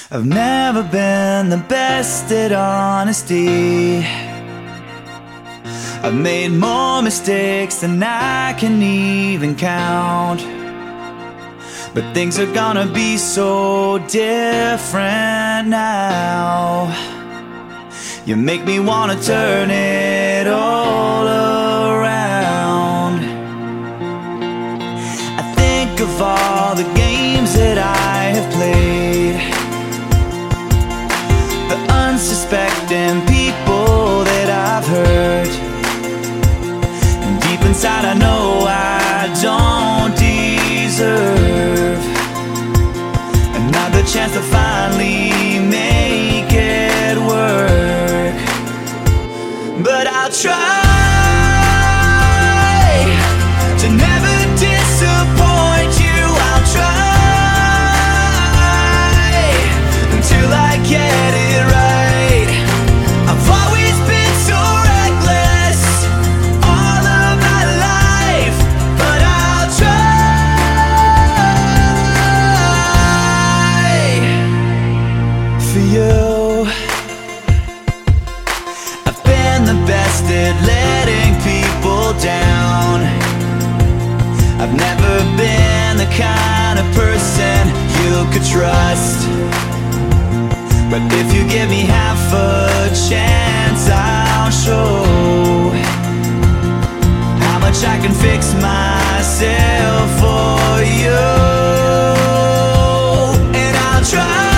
I've never been the best at honesty. I've made more mistakes than I can even count. But things are gonna be so different now. You make me wanna turn it all around. I think of all the games that I have played, the unsuspecting people that I've hurt, and deep inside I know I don't deserve another chance to finally make it work. But I'll try to never disappoint you. I'll try until I get it right. I've always been so reckless all of my life, but I'll try for you. I've been the best at letting people down. I've never been the kind of person you could trust. But if you give me half a chance, I'll show how much I can fix myself for you. And I'll try